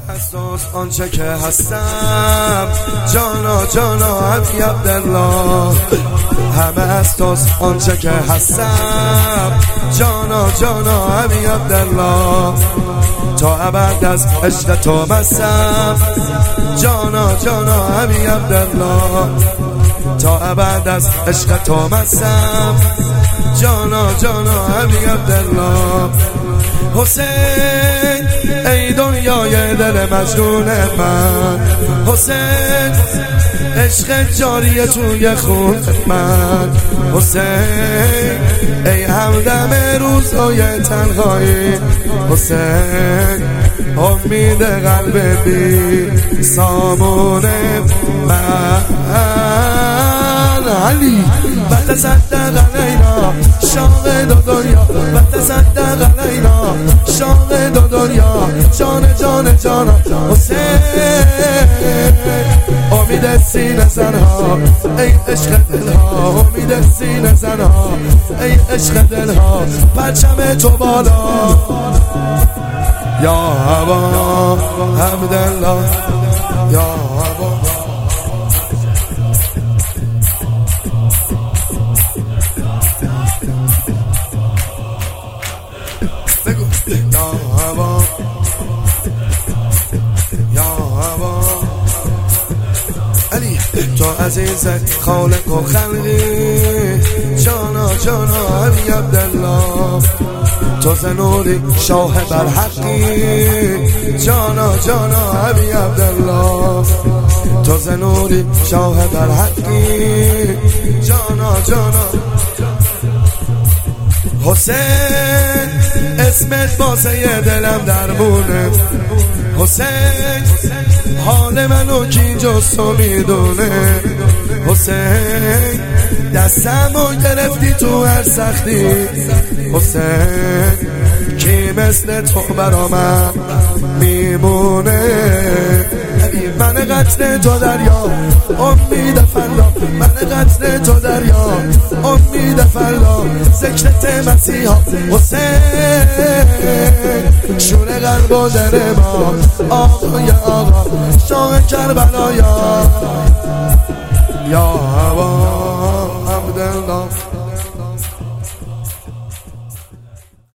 از توست آنچه که هستم، جانا جانا علی عبدالله. همه از توست آنچه که هستم، جانا جانا علی عبدالله. تا ابد از عشق تو مستم، جانا جانا علی عبدالله. تا ابد از عشق تو مستم، جانا جانا علی عبدالله. حسین ای دنیای دل مجنون من، حسین عشق جاری توی خون من، حسین ای همدم روزهای تنهایی، حسین امید قلب بی سامون من. علی بتصدق علینا شاهد دنیا، بتصدق علینا شاهد دنیا. جان جان جان حسین امید سینه زنها، ای عشق دلها، امید سینه زنها، ای عشق دلها. پرچم تو بالا یا هوا عبدالله، یا هوا. یا هوا یا هوا علی تو عزیز خالق و خلقی، جانا جانا علی عبدالله. تو زنوری شاه برحقی، جانا جانا علی عبدالله. تو زنوری شاه برحقی، جانا جانا. حسین اسمت واسه دلم درمونه، حسین حال منو کی جز تو میدونه. حسین دستمو گرفتی تو هر سختی، حسین کی مثل تو برا من میمونه. من قتل تو دریا امید فردا، من قتل تو دریا امید فردا. ذکرت مسیحا حسین شور قلب و در ما، آقای آقا شاه کربلا. یا هوا